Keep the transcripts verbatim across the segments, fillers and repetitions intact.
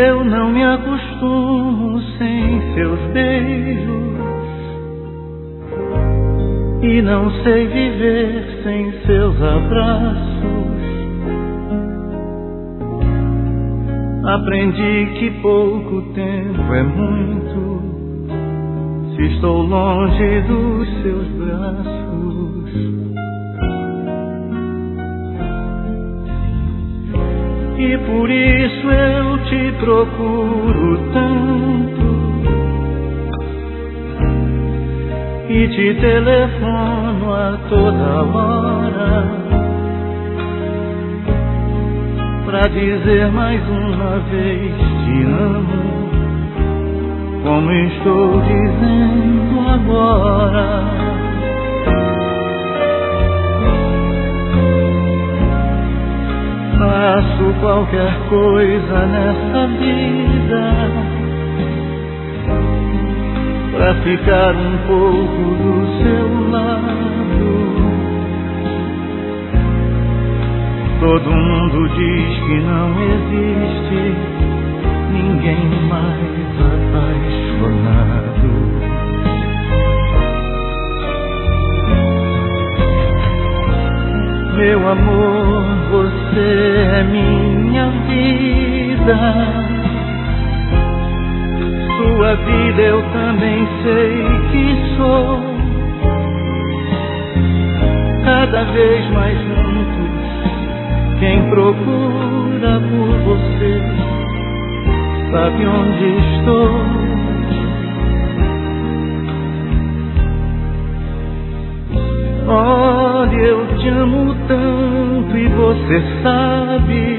Eu não me acostumo sem seus beijos e não sei viver sem seus abraços. Aprendi que pouco tempo é muito se estou longe dos seus braços. E por isso eu te procuro tanto e te telefono a toda hora pra dizer mais uma vez te amo, como estou dizendo agora. Faço qualquer coisa nessa vida pra ficar um pouco do seu lado. Todo mundo diz que não existe ninguém mais apaixonado. Meu amor, você é minha vida. Sua vida eu também sei que sou. Cada vez mais juntos, quem procura por você sabe onde estou. Olha, eu te amo tanto e você sabe.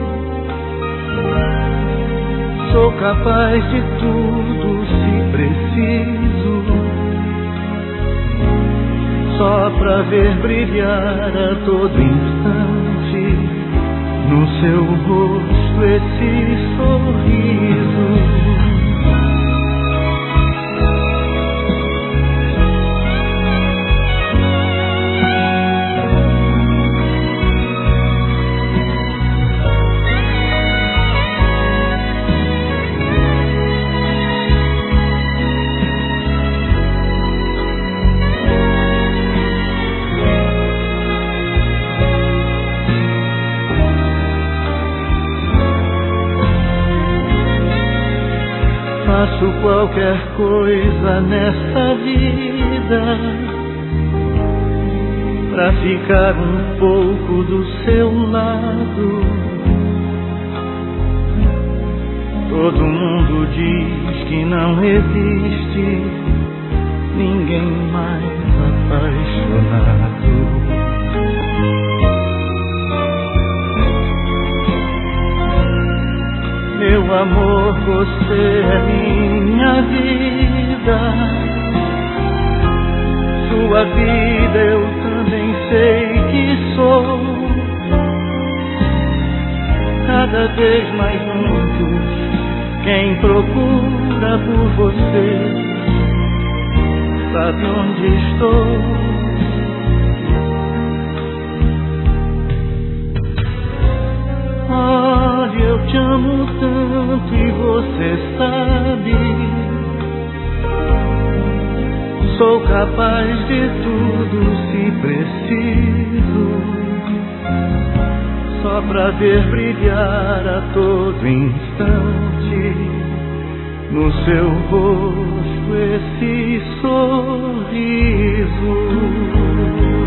Sou capaz de tudo se preciso, só pra ver brilhar a todo instante no seu rosto esse sorriso. Faço qualquer coisa nessa vida pra ficar um pouco do seu lado. Todo mundo diz que não existe ninguém mais apaixonado. Meu amor, você é minha vida. Sua vida eu também sei que sou. Cada vez mais juntos, quem procura por você sabe onde estou. Olha, eu te amo tanto e você sabe. Sou capaz de tudo se preciso, só pra ver brilhar a todo instante no seu rosto esse sorriso.